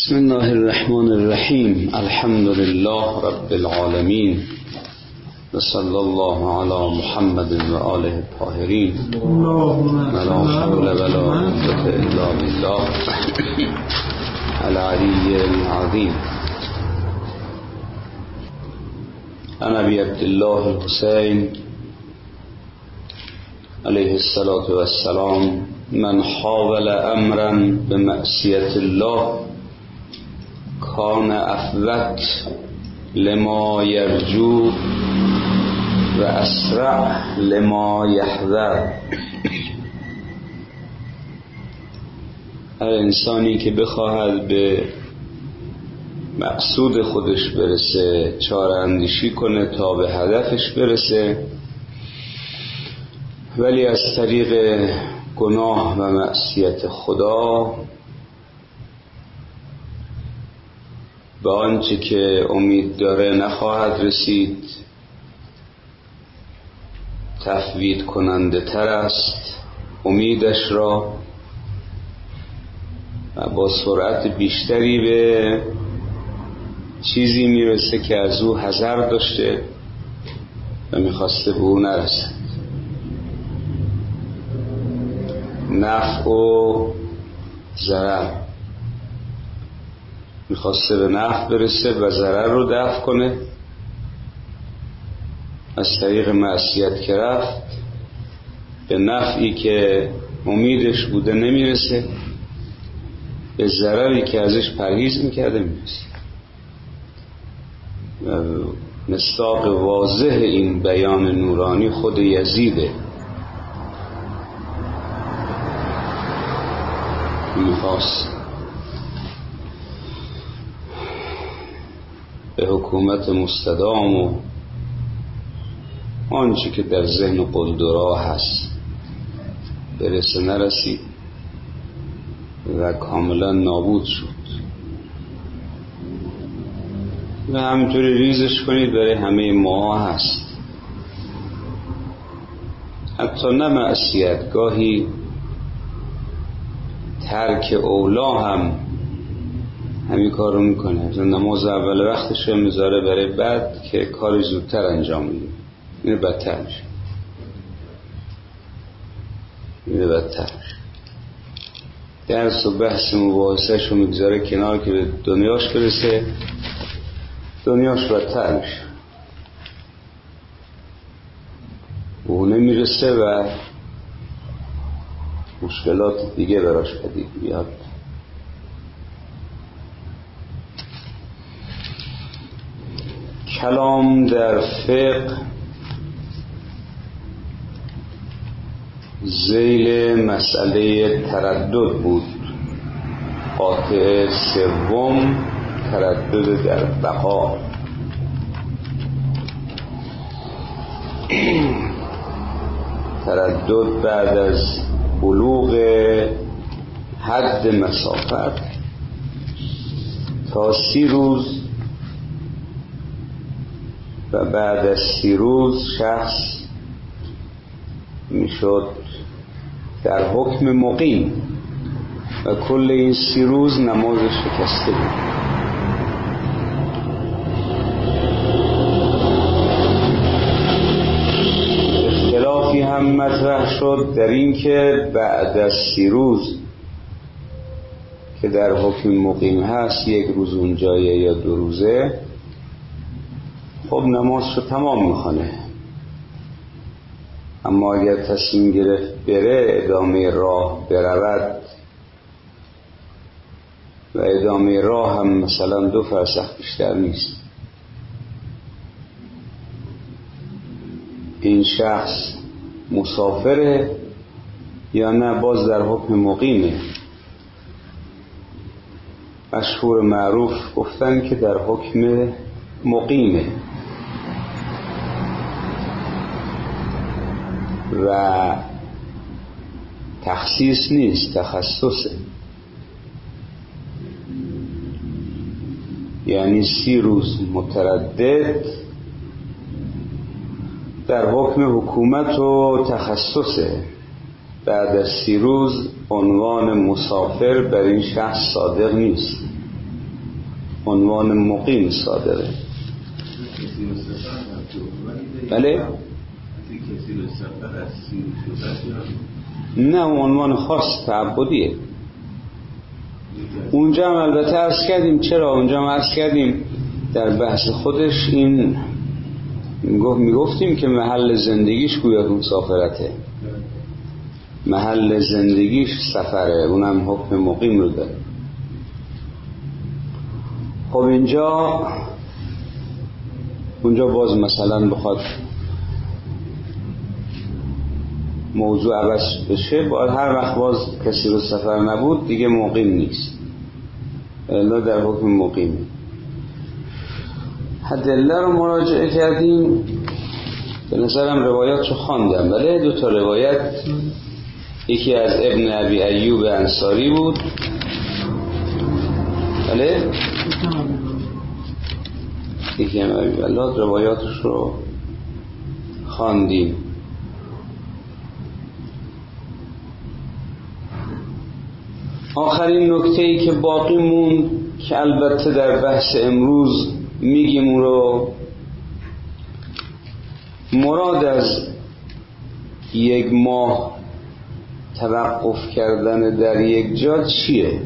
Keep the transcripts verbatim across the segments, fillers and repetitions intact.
بسم الله الرحمن الرحیم. الحمد لله رب العالمین و صلی الله علی محمد و آله الطاهرین. لا حول ولا قوة الا بالله العلی العظیم. عن ابی عبدالله الحسین علیه الصلاة والسلام: من حاول امرا بمعصیة الله کان افوت لما یرجو و اسرع لما یحذر. هر انسانی که بخواهد به مقصود خودش برسه چاره اندیشی کنه تا به هدفش برسه، ولی از طریق گناه و معصیت خدا به آنچه که امید داره نخواهد رسید، تفویض کننده تر است امیدش را و با سرعت بیشتری به چیزی میرسه که از او حذر داشته و میخواسته به او نرسد. نفع و ضرر، میخواسته به نفع برسه و ضرر رو دفع کنه، از طریق معصیت که رفت به نفعی که امیدش بوده نمیرسه، به ضرری که ازش پرهیز میکرده میرسه. مصداق واضح این بیان نورانی خود یزیده. میخواست به حکومت مستدام و آنچه که در ذهن قلدرا هست برسه، نرسید و کاملا نابود شد. و همینطوری ریزش کنید برای همه ما هست. حتی نه معصیت، گاهی ترک اولا هم همین کار رو میکنه. نماز اول وقتش رو میذاره برای بعد که کار زودتر انجام میده، اینه بدتر میشه، اینه بدتر میشه. درس و بحث مباحثش رو میگذاره کنار که به دنیاش برسه، دنیاش بدتر میشه، او نمیرسه و مشکلات دیگه براش پدید بیاد. کلام در فقه ذیل مسئله تردد بود. قاطع سوم تردد در بقا. تردد بعد از بلوغ حد مسافت تا سی روز و بعد از سی روز شخص میشد در حکم مقیم و کل این سی روز نمازش شکسته بود. اختلافی هم مطرح شد در این که بعد از سی روز که در حکم مقیم هست، یک روز اونجایه یا دو روزه، خب نمازشو تمام میخونه. اما اگر تصمیم گرفت بره ادامه راه برود و ادامه راه هم مثلا دو فرسخ بیشتر نیست، این شخص مسافره یا نه باز در حکم مقیمه؟ مشهور معروف گفتن که در حکم مقیمه و تخصیص نیست، تخصصه. یعنی سی روز متردد در حکم حکومت و تخصصه، بعد از سی روز عنوان مسافر بر این شخص صادق نیست. عنوان مقیم صادره. بله؟ نه عنوان خاص تعبدیه. اونجا هم البته عرض کردیم، چرا اونجا هم عرض کردیم در بحث خودش این میگفتیم که محل زندگیش گویا مسافرته، محل زندگیش سفره، اونم حکم مقیم رو داره. خب اینجا اونجا باز مثلا بخواد موضوع عوض بشه، باید هر وقت باز کسی رو سفر نبود دیگه مقیم نیست، الا در حکم مقیمه. ادله رو مراجعه کردیم، به نظرم روایات رو خواندم. بله دو تا روایت، یکی از ابن ابی ایوب انصاری بود، بله یکی هم ابی بلاد، روایاتش رو خواندیم. آخرین نکته‌ای که باقی موند که البته در بحث امروز میگیم اون رو، مراد از یک ماه توقف کردن در یک جا چیه؟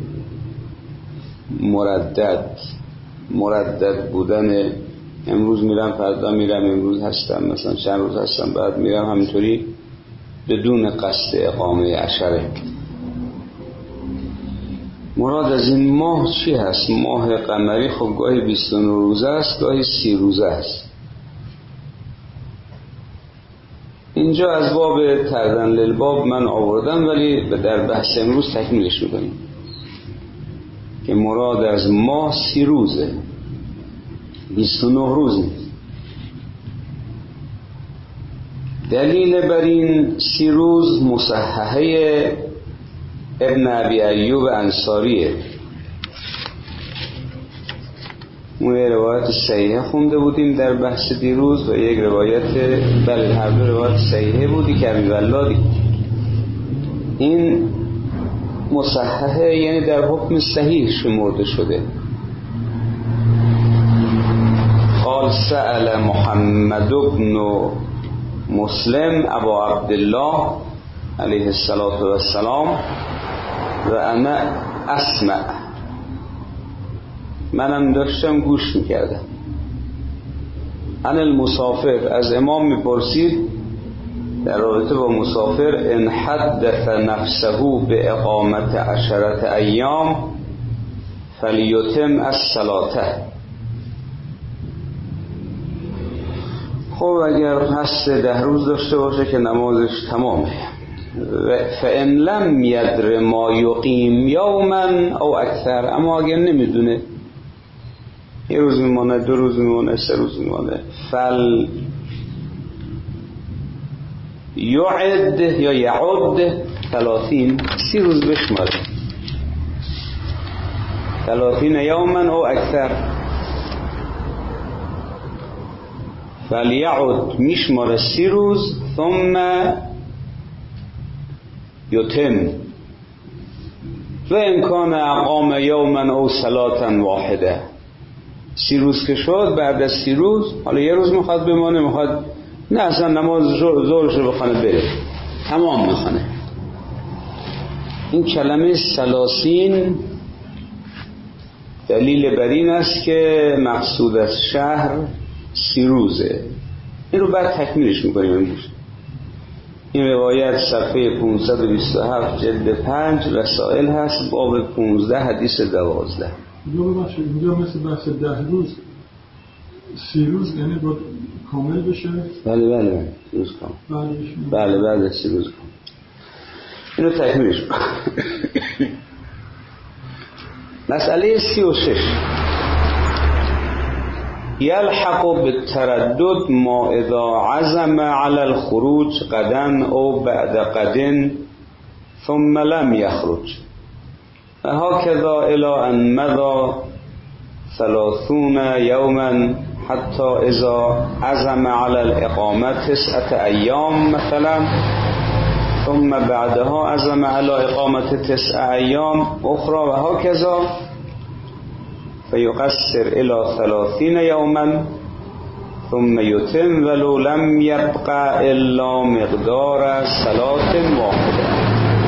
مردد مردد بودن، امروز میرم فردا میرم، امروز هستم مثلا چند روز هستم بعد میرم، همینطوری بدون قصد اقامه عشره. مراد از این ماه چی هست؟ ماه قمری خب گاهی بیست و نه روزه است، گاهی سی روزه است. اینجا از باب تردن للباب من آوردم، ولی در بحث امروز تکمیلش میکنیم که مراد از ماه سی روزه، بیست و نه روز نیست. دلیل بر این سی روز مصححه ابن ابی ایوب انصاریه. اون روایت صحیحه خونده بودیم در بحث دیروز و یک روایت، بله هر دو روایت صحیحه بودی که ابی بلادی. این مصححه یعنی در حکم صحیح شمرده شده. قال سأل محمد بن مسلم ابا عبدالله علیه السلام و انا اسمع، منم داشتم گوش میکردم. عن المسافر، از امام میپرسید در رابطه با مسافر، ان حدث نفسه به اقامت عشرت ایام فلیتم الصلاة. خب اگر قصد ده روز داشته باشه که نمازش تمامه. فان لم یدر ما یقیم یوما او اکثر، اما اگر نمیدونه یه روز میمانه، دو روز میمانه، سه روز میمانه، فل یعد یا یعد ثلاثین، سی روز بشماره، ثلاثین یوما او اکثر. فلیعد میشماره سی روز، ثم یتم و امکان اقام یوما او صلاة واحده. سی روز که شد، بعد از سی روز حالا یه روز میخواد بمانه، میخواد نه اصلا نماز ظهرش رو بخونه بره، تمام میخونه. این کلمه سلاسین دلیل بر این است که مقصود از شهر سی روزه. این رو بعد تکمیلش میکنیم امروز. این روایت صفحه پانصد و بیست و هفت جلد پنج رسائل هست، باب پانزده حدیث دوازده. اینجا ببخشید، اینجا مثل بحث ده روز سی روز یعنی با کامل بشه؟ بله بله بله سی روز کامل، بله بله بله سی روز کامل. اینو تکمیلش مسئله سی و شش، یلحق بالتردد ما اذا عزم على الخروج غدا او بعد غد ثم لم يخرج هكذا الى ان مضى ثلاثون يوما حتى اذا عزم على الاقامه تسعة ايام مثلا ثم بعدها عزم على اقامه تسع ايام اخرى وهكذا فیقصر الی ثلاثین یوما ثم یتم ولو لم یبقى الا مقدار صلاة واحده.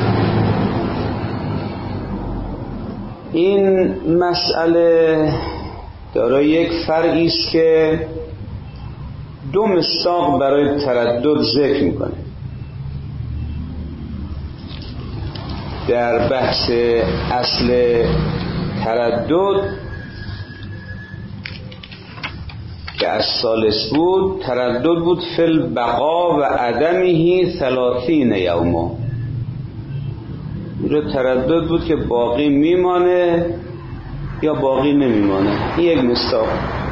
این مسئله دارای یک فرعی است که دو مصداق برای تردد ذکر میکنه. در بحث اصل تردد که از ثالث بود، تردد بود فی البقا و عدمه ثلاثین یوما. اینجا تردد بود که باقی میمانه یا باقی نمیمانه. این یک مصداق.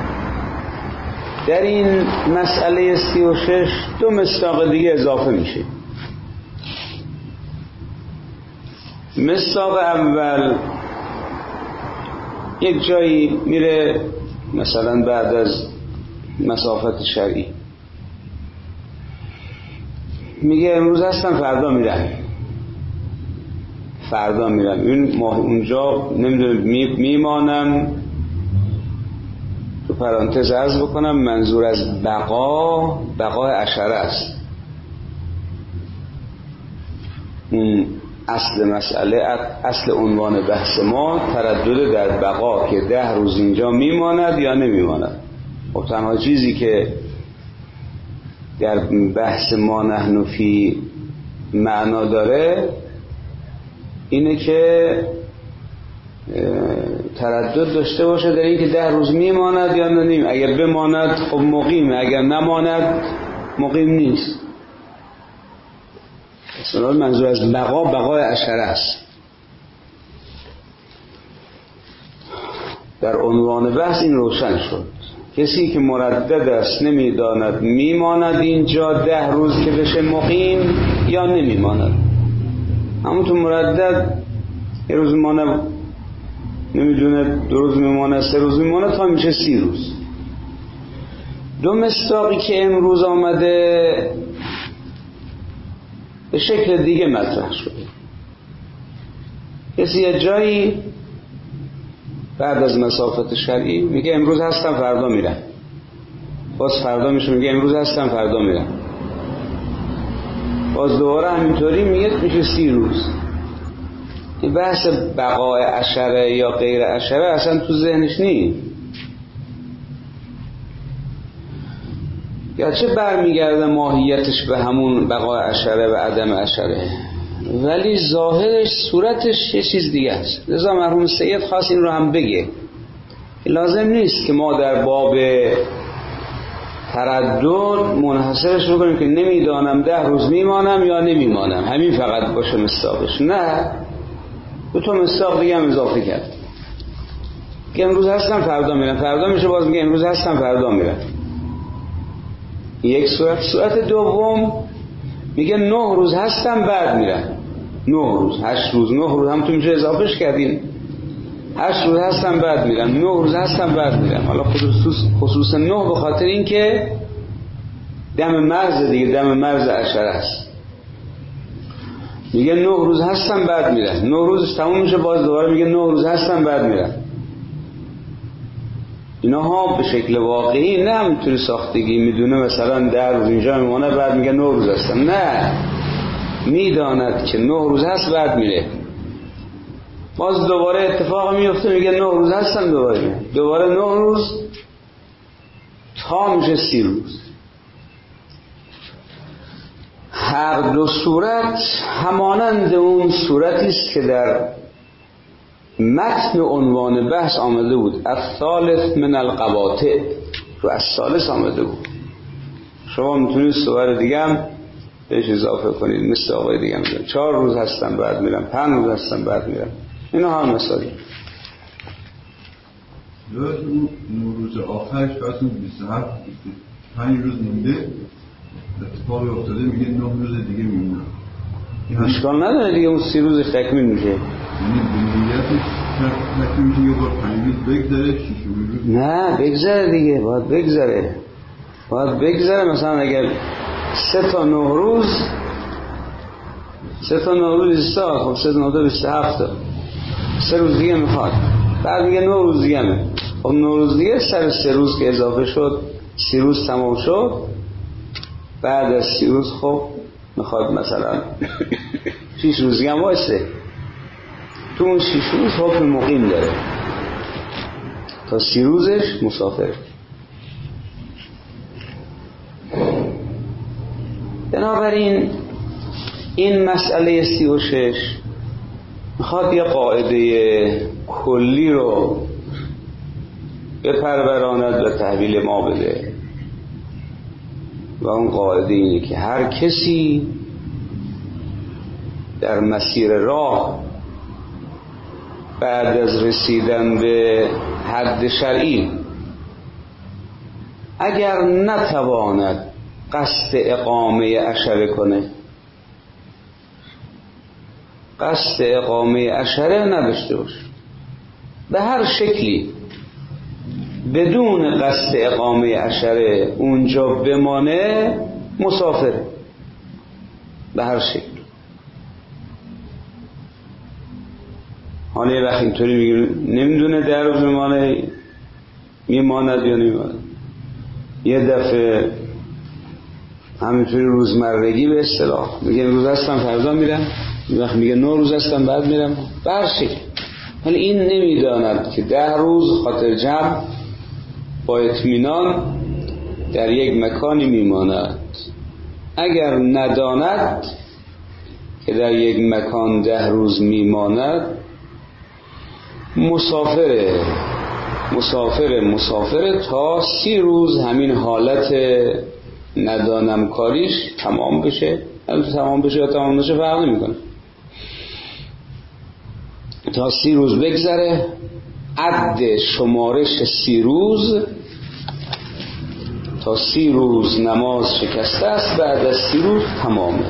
در این مسئله سی و شش دو مصداق دیگه اضافه میشه. مصداق اول یک جایی میره مثلا بعد از مسافت شرعی میگه امروز هستم فردا میرم، فردا میرم این ما اونجا نمیدونم میمانم. تو پرانتز عرض بکنم منظور از بقا بقای عشره است. اون اصل مسئله، اصل عنوان بحث ما تردد در بقا که ده روز اینجا میماند یا نمیماند. و تنها چیزی که در بحث ما نحن فی معنا داره اینه که تردد داشته باشه در این که ده روز میماند یا نمیم. اگر بماند خب مقیمه، اگر نماند مقیم نیست. اصلا منظور از بقا بقای عشره است. در عنوان بحث این روشن شد. کسی که مردد است نمیداند میماند اینجا ده روز که بشه مقیم یا نمیماند. همونطور مردد یه روز میمانه، نمیدونه دو روز میمانه، سه روز میمانه، تا میشه سی روز. دو مصداقی که امروز آمده به شکل دیگه مطرح شده. کسی یه جایی بعد از مسافت شرعی میگه امروز هستم فردا میرم، باز فردا میشه میگه امروز هستم فردا میرم، باز دوباره همینطوری میگه میشه سی روز. این بحث بقای عشره یا غیر عشره اصلا تو ذهنش نیست. گرچه برمیگرده ماهیتش به همون بقای عشره و عدم عشره، ولی ظاهرش صورتش یه چیز دیگه است. لذا مرحوم سید خواست این رو هم بگه. لازم نیست که ما در باب تردد منحصرش بکنیم که نمیدانم ده روز میمانم یا نمیمانم، همین فقط باشه مصداقش. نه، دو تا مصداق دیگه هم اضافه کرد که امروز هستم فردا میرم، فردا میشه باز میگه امروز هستم فردا میرم. یک صورت. صورت دوم میگه نه روز هستم بعد میرم. نه روز، هشت روز، نه روز هم تو میشه اضافهش کردیم. هشت روز هستم بعد میرم، نه روز هستم بعد میرم. حالا خصوص خصوص نه به خاطر این که دم مرز دیگه، دم مرز عشره است. میگه نه روز هستم بعد میرم، نه روز تموم میشه باز دوباره میگه نه روز هستم بعد میرم. اینها به شکل واقعی نه همینطوری ساختگی میدونه مثلا ده روز اینجا میمونه بعد میگه نه روز هستم. نه، میداند که نه روز هست بعد میره، باز دوباره اتفاق میفته میگه نه روز هستم دوباره دوباره نه روز تا میشه سی روز. هر دو صورت همانند اون صورتی است که در متن عنوان بحث آمده بود، الثالث من القواطع، رو از ثالث آمده بود. شما میتونید صور دیگه هم بهش اضافه کنید، مثل آقای دیگه هم میگن چهار روز هستم بعد میرم، پنج روز هستم بعد میرم. اینا هم مثالی. لذا اون روز آخرش بسون بیست و هفت پنج روز مونده اتفاقی افتاده میگه نه روز دیگه میمونم. اشکال نداره دیگه، اون سی روز تکمیل میشه. یعنی بنیتش تکمیل میشه یه بار پنج روز بگذره شیش روز. نه بگذره دیگه، باید بگذره باید بگذره. مثلا اگر سه تا نه روز سه تا نه روز ایستا، خب سه تا نه روز بیست و هفت، سه روز دیگه میخواد. بعد میگه نه روز دیگه همه. خب نه روز دیگه سر سه روز که اضافه شد سی روز تمام شد. بعد از سی روز خب میخواد مثلا شیش روز دیگه هم واسه تو اون شیش روز حکم مقیم داره، تا سی روزش مسافره. بنابراین این مسئله سی و شش میخواد یه قاعده کلی رو بپروراند و تحویل ما بده و اون قاعده اینه که هر کسی در مسیر راه بعد از رسیدن به حد شرعی اگر نتواند قصد اقامه عشره کنه، قصد اقامه عشره نداشته باشه به هر شکلی، بدون قصد اقامه عشره اونجا بمانه، مسافر به هر شکل. حالا یه وقت اینطوری میگه نمیدونه در روز میمانه، میماند یا نمیماند. یه دفعه همینطوری روزمرگی به اصطلاح میگه روز هستم فردا میرم، یه وقت میگه نه روز هستم بعد میرم، به هر شکل. ولی این نمیداند که ده روز خاطر جمع با اطمینان در یک مکانی میماند. اگر نداند که در یک مکان ده روز میماند، مسافره مسافره مسافره تا سی روز همین حالت ندانم کاریش تمام بشه. البته تمام بشه یا تمام نشه فرق نمیکنه، تا سی روز بگذره. عد شمارش سی روز تا سی روز نماز شکسته است، بعد از سی روز تمامه.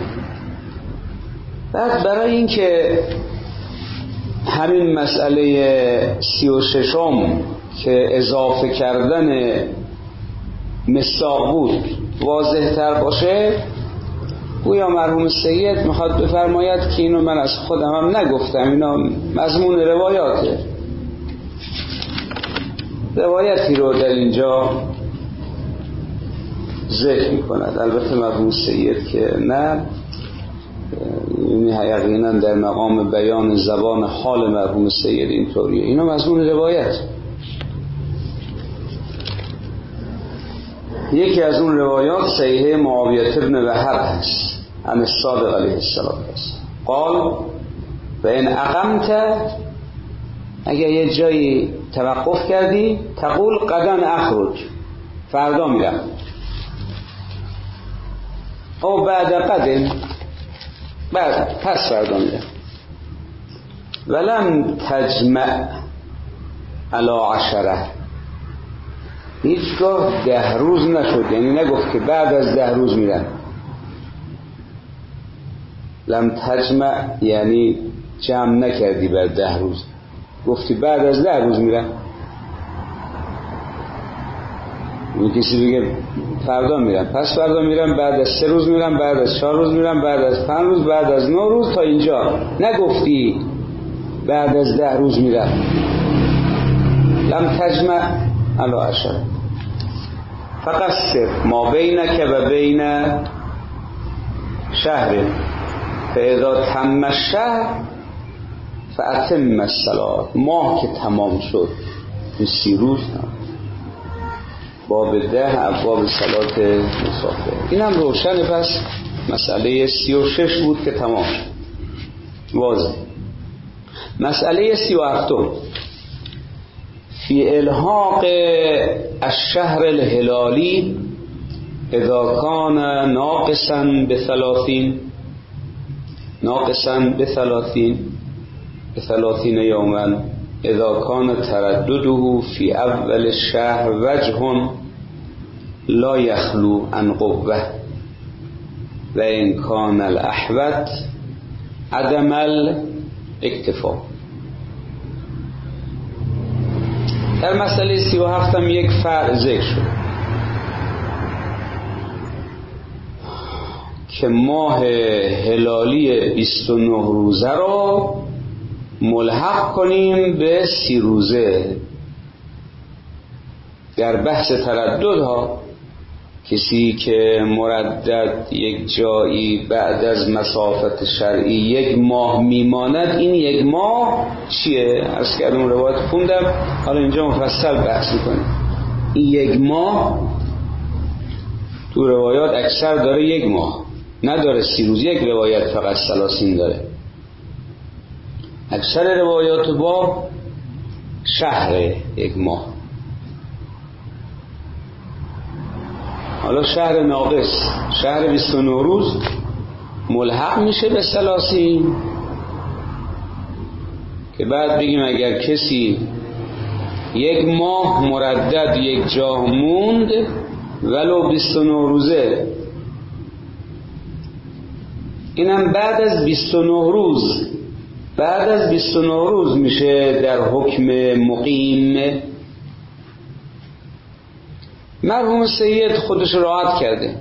بعد برای این که همین مسئله سی و ششم که اضافه کردن مصداق بود واضح تر باشه، گویا مرحوم سید میخواد بفرماید که اینو من از خودم هم نگفتم، اینا مضمون روایاته، روایتی رو در اینجا ذکر میکند. البته مرحوم سید که نه، یقینا در مقام بیان زبان حال مرحوم سید اینطوریه، اینا مضمون روایت. یکی از اون روایات صحیح معاویه بن وهب هست، عن الصادق علیه السلام هست. قال و این اقمت، اگر یه جایی توقف کردی، تقول غدا اخرج، فردا میرم، او بعد قدم، بعد پس فردا میرم. ولم تجمع علی عشره، هیچگاه ده روز نشد، یعنی نگفت که بعد از ده روز میرم. لم تجمع یعنی جمع نکردی بر ده روز، گفتی بعد از ده روز میرم. اون کسی بگه فردا میرم، پس فردا میرم، بعد از سه روز میرم، بعد از چهار روز میرم، بعد از پنج روز، بعد از نه روز، تا اینجا نگفتی بعد از ده روز میرم. لم تجمع علی عشره فقصر ما بینک و بین شهر فاذا تم الشهر فاتم الصلاه. ماه که تمام شد، این سی روز باب ده ابواب صلات مسافر. اینم روشن. پس مسئله سی و شش بود که تمام شد، واضح. مسئله سی و هفتم فی الحاق الشهر الهلالی اذا کان ناقصا بثلاثین ناقصا بثلاثین بثلاثین یوما اذا کان تردده فی اول الشهر وجه لا یخلو عن قوه و ان کان الاحوط عدم الاکتفا. در مسئله سی و هفتم یک فرع ذکر شد که ماه هلالی بیست و نه روزه را ملحق کنیم به سی روزه. در بحث ترددها کسی که مردد یک جایی بعد از مسافت شرعی یک ماه میماند، این یک ماه چیه؟ عرض کردم روایت خوندم، حالا اینجا مفصل بحث میکنیم. این یک ماه تو روایات اکثر داره یک ماه، نداره سی روز. یک روایت فقط سلاسین داره. اکثر روایات با شهر یک ماه. حالا شهر ناقص، شهر بیست و نه روز ملحق میشه به سلاسین، که بعد بگیم اگر کسی یک ماه مردد یک جا موند ولو بیست و نه روزه، اینم بعد از بیست و نه روز، بعد از بیست و نه روز میشه در حکم مقیم. مرحوم سید خودش راحت کرده،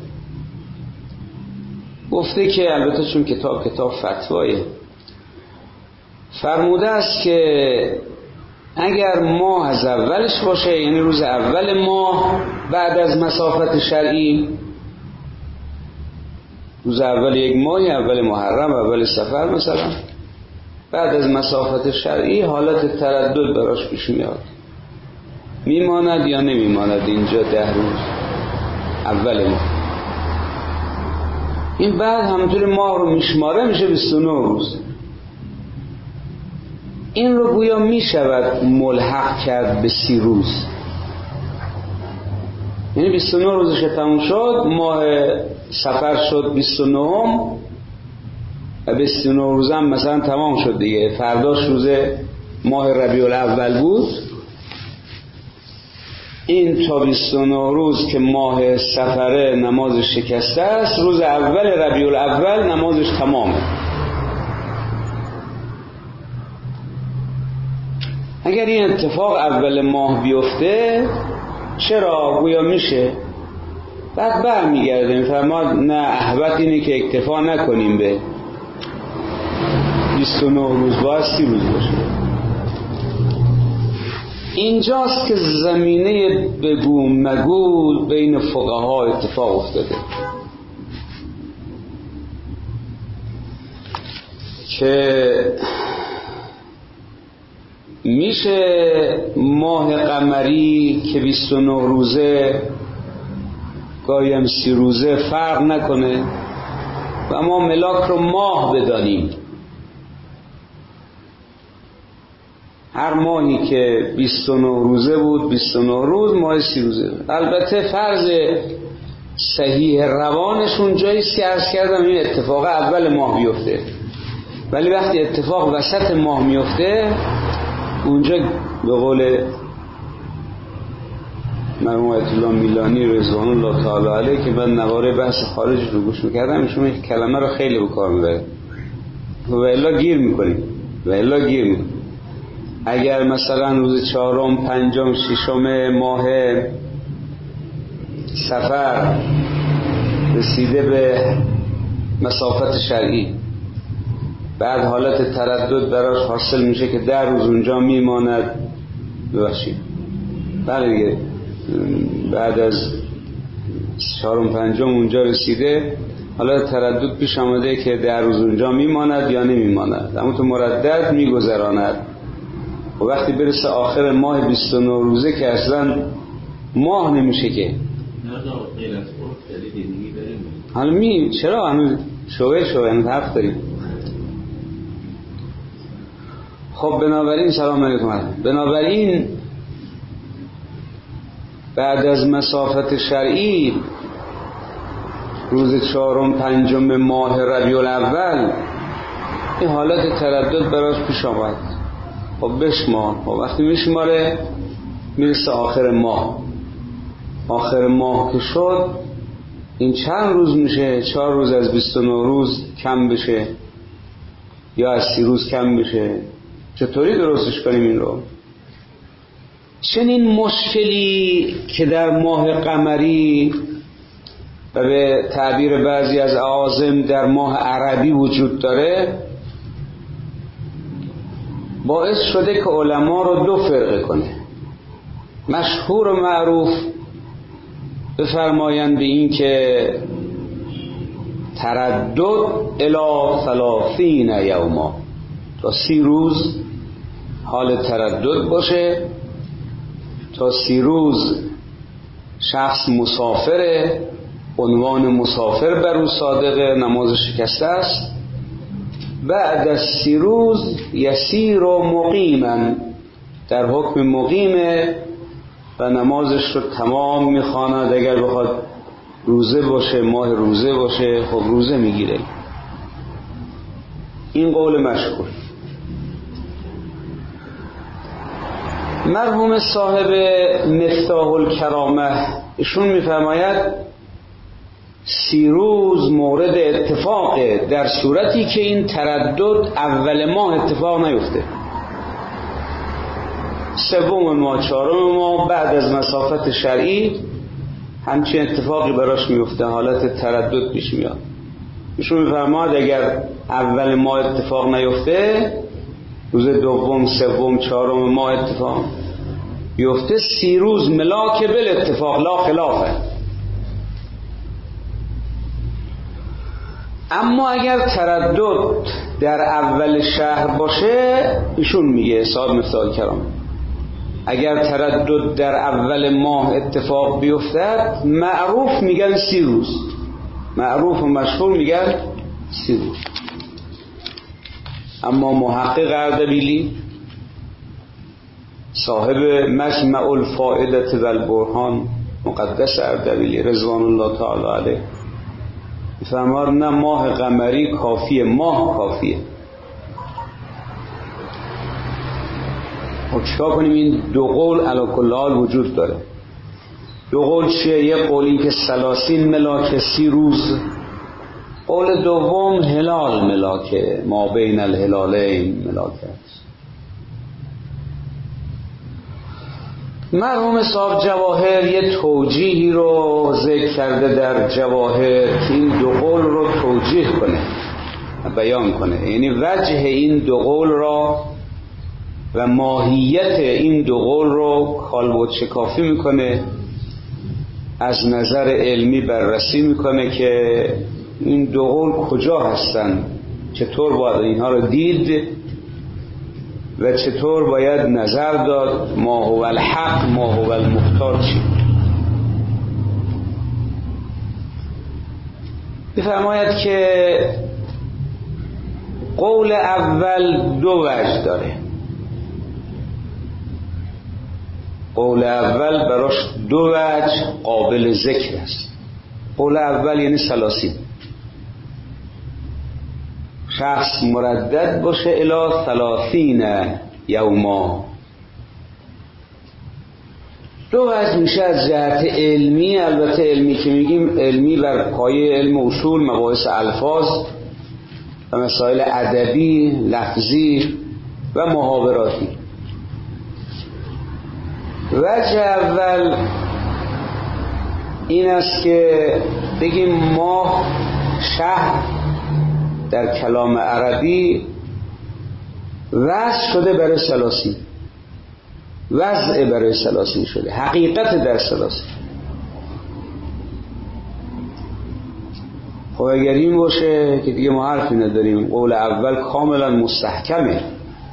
گفته که البته چون کتاب کتاب فتوایه، فرموده است که اگر ماه از اولش باشه، یعنی روز اول ماه بعد از مسافت شرعی، روز اول یک ماهی، اول محرم، اول سفر مثلا، بعد از مسافت شرعی حالت تردد براش پیش میاد، میماند یا نمیماند اینجا ده روز اول ماه. این بعد همونطور ماه رو میشماره میشه بیست و نه روز. این رو گویا میشود ملحق کرد به سی روز، یعنی بیست و نه روزش تموم شد، ماه سفر شد بیست و نه و بیست و نه روز هم مثلا تمام شد دیگه، فرداش روز ماه ربیع الاول بود. این تا بیست و نه روز که ماه سفره نمازش شکسته است، روز اول ربیع الاول نمازش تمامه. اگر این اتفاق اول ماه بیفته چرا؟ گویا میشه. بعد برمیگرده میفرماد نه، احوط اینه که اکتفا نکنیم به بیست و نه روز، باید سی روز باشه. اینجاست که زمینه بگو مگو بین فقها اتفاق افتاده که میشه ماه قمری که بیست و نه روزه گاهی هم سی روزه فرق نکنه و ما ملاک رو ماه بدانیم. هر ماهی که بیست و نه روزه بود بیست و نه روز، ماه سی روزه. البته فرض صحیح روانشون جاییست که عرض کردم این اتفاق اول ماه بیفته، ولی وقتی اتفاق وسط ماه میفته اونجا به قول مرحوم آیت الله میلانی رضوان الله تعالی علیه که من نواره بحث خارج رو گوش میکردم، ایشون این کلمه رو خیلی به کار میبره، و الا گیر میکنیم و الا گیر میکنیم. اگر مثلا روز چهارم، پنجم، ششم ماه سفر رسیده به مسافت شرعی، بعد حالت تردد براش حاصل میشه که در روز اونجا میماند، ببخشید بله دیگه، بعد از چهارم پنجم اونجا رسیده، حالا تردد پیش آمده که در روز اونجا میماند یا نمیماند، اما تو مردد میگذراند. و وقتی برسه آخر ماه بیست و نه روزه که اصلا ماه نمیشه که، حالا می چرا هنوز شوه شوه هنوز حرف داریم. خب بنابراین سلام علیکم، بنابراین بعد از مسافت شرعی روز چهارم پنجم ماه ربیع الاول این حالت تردد براش پیش آمد. خب بشمار، خب وقتی میشماره میرسه آخر ماه، آخر ماه که شد این چند روز میشه؟ چهار روز از بیست و نه روز کم بشه یا از سی روز کم بشه؟ چطوری درستش کنیم این رو؟ چنین مشکلی که در ماه قمری و به تعبیر بعضی از اعاظم در ماه عربی وجود داره، باعث شده که علما رو دو فرقه کنه. مشهور و معروف بفرمایند به این که تردد الی ثلاثین یوما، تا سی روز حال تردد باشه، تا سی روز شخص مسافره، عنوان مسافر بر او صادقه، نماز شکسته است. بعد از سی روز یسیر و مقیما، در حکم مقیمه و نمازش رو تمام میخواند. اگر بخواد روزه باشه، ماه روزه باشه، خب روزه میگیره. این قول مشهور. مرحوم صاحب مفتاح الکرامه ایشون میفرماید سی روز مورد اتفاقه در صورتی که این تردد اول ماه اتفاق نیفته، سوم ماه، چهارم ماه، بعد از مسافت شرعی همچین اتفاقی براش میفته، حالت تردد پیش میاد. ایشون میفرماید اگر اول ماه اتفاق نیفته، روز دوم، سوم، چهارم ماه اتفاق بیفته، سی روز ملاک بل اتفاق لا خلافه. اما اگر تردد در اول شهر باشه، ایشون میگه صاحب مفتاح الکرامه، اگر تردد در اول ماه اتفاق بیفتد، معروف میگن سی روز، معروف و مشهور میگن سی روز. اما محقق اردبیلی صاحب مجمع الفائدة و البرهان مقدس اردبیلی رضوان الله تعالی علیه فرماد نه، ماه قمری کافیه، ماه کافیه. خب چیکار کنیم؟ این دو قول علی کل حال وجود داره. دو قول چیه؟ یه قولی که سلاسین ملاک، سی روز. قول دوم هلال ملاکه، ما بین الهلالین ملاکه است. مرحوم صاحب جواهر یه توجیهی رو ذکر کرده در جواهر که این دو قول رو توجیه کنه، بیان کنه، یعنی وجه این دو قول را و ماهیت این دو قول رو کالبد شکافی میکنه، از نظر علمی بررسی میکنه که این دو قول کجا هستن، چطور باید اینها رو دید و چطور باید نظر داد. ما هو الحق، ما هو المختار چی؟ بفرماید که قول اول دو وجه داره. قول اول براش دو وجه قابل ذکر است. قول اول یعنی سلاسین، شخص مردد باشه الی ثلاثین یوما. دو وجه میشه از جهت علمی، البته علمی که میگیم علمی بر پایه علم اصول، مباحث الفاظ و مسائل ادبی، لفظی و محاوراتی. وجه اول این است که بگیم ماه، شهر در کلام عربی وضع شده برای سلاسین، وضع برای سلاسین شده، حقیقت در سلاسین. خب اگر این باشه که دیگه ما حرفی نداریم، قول اول کاملا مستحکمه،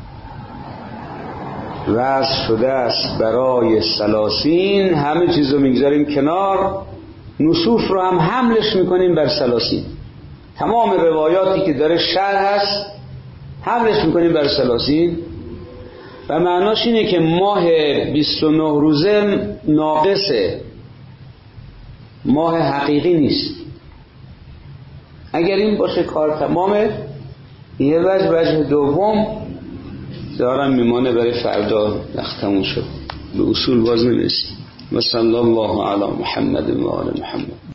وضع شده است برای سلاسین، همه چیز رو میگذاریم کنار، نصوص رو هم حملش میکنیم بر سلاسین. تمام روایاتی که داره شرح هست حملش میکنیم بر سلاسین و معناش اینه که ماه بیست و نه روزه ناقصه، ماه حقیقی نیست. اگر این باشه کار تمامه. یه وجه. وجه دوم دارم میمانه برای فردا، وقتمون شد، به اصول باز نمیرسیم. و صلی الله علی محمد و آل محمد.